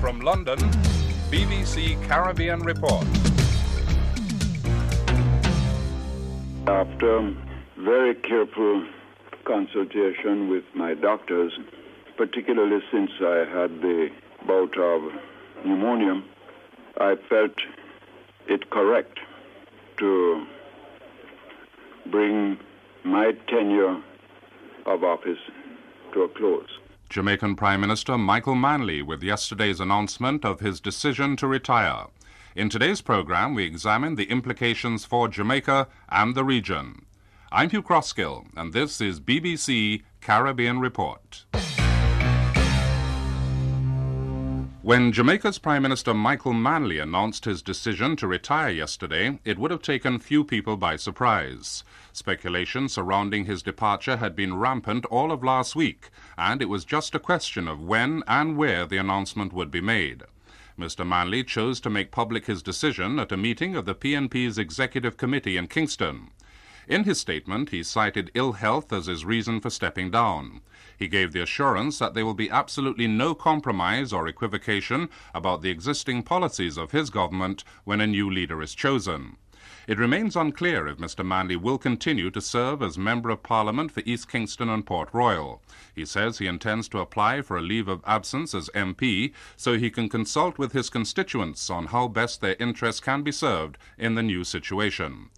From London, BBC Caribbean Report. After very careful consultation with my doctors, particularly since I had the bout of pneumonia, I felt it correct to bring my tenure of office to a close. Jamaican Prime Minister Michael Manley with yesterday's announcement of his decision to retire. In today's program, we examine the implications for Jamaica and the region. I'm Hugh Crosskill, and this is BBC Caribbean Report. When Jamaica's Prime Minister Michael Manley announced his decision to retire yesterday, it would have taken few people by surprise. Speculation surrounding his departure had been rampant all of last week, and it was just a question of when and where the announcement would be made. Mr. Manley chose to make public his decision at a meeting of the PNP's Executive Committee in Kingston. In his statement, he cited ill health as his reason for stepping down. He gave the assurance that there will be absolutely no compromise or equivocation about the existing policies of his government when a new leader is chosen. It remains unclear if Mr. Manley will continue to serve as Member of Parliament for East Kingston and Port Royal. He says he intends to apply for a leave of absence as MP so he can consult with his constituents on how best their interests can be served in the new situation.